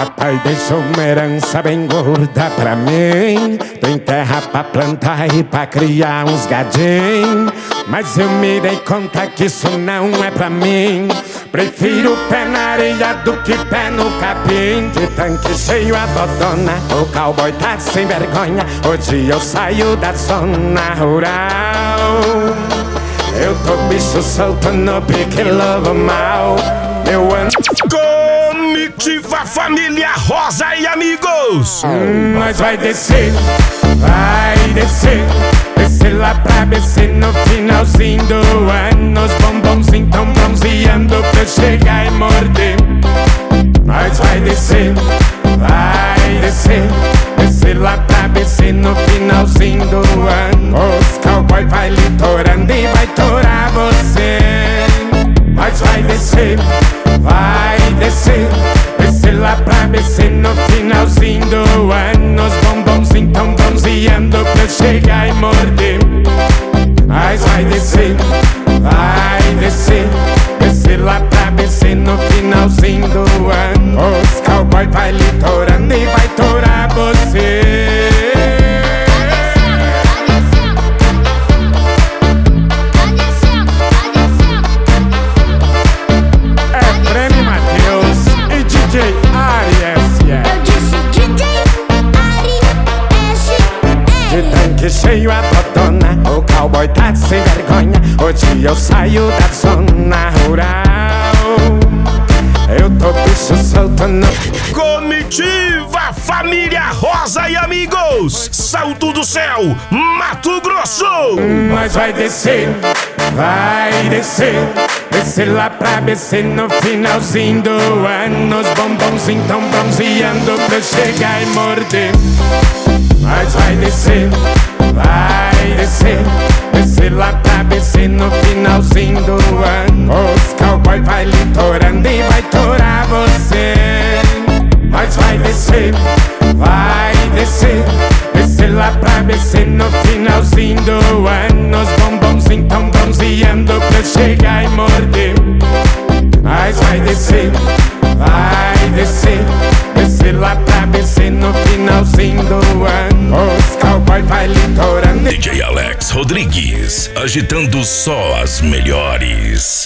Papai deixou uma herança bem gorda pra mim. Tem terra pra plantar e pra criar uns gadinhos. Mas eu me dei conta que isso não é pra mim. Prefiro pé na areia do que pé no capim. De tanque cheio a dodona, o cowboy tá sem vergonha. Hoje eu saio da zona rural. Eu tô bicho solto no pique lobo mal. Eu ando Comitiva Família Rosa e amigos. Nós vai descer, vai descer. Descer lá pra BC no finalzinho do ano. Os bombons tão bronzeando pra eu chegar e morder. Nós vai descer, vai descer. Descer lá pra BC no finalzinho do ano. Os cowboy vai litorando e vai torar você. Nós vai descer, vai descer. Descer lá pra BC no finalzinho do ano. Os bombons tão bronzeando pra eu chegar e morder. Nós vai descer, vai descer. Descer lá pra BC no finalzinho do ano. Os cowboy vai litorando e vai torar você. Que cheio a botona, o cowboy tá sem vergonha. Hoje eu saio da zona rural. Eu tô bicho solto no... Comitiva Família Rosa e amigos. Salto do Céu, Mato Grosso. Nós vai descer, vai descer. Descer lá pra BC no finalzinho do ano. Os bombons tão bronzeando pra eu chegar e morder. Nós vai descer, vai descer. Descer lá pra BC no finalzinho do ano. Os cowboy vai litorando e vai torar você. Nós vai descer, vai descer. Descer lá pra BC no finalzinho do ano. Os bombons tão bronzeando pra eu chegar e morder. Nós vai descer, vai descer. Descer lá pra BC no finalzinho do ano. Os cowboy vai litorando. DJ Alex Rodrigues, agitando só as melhores.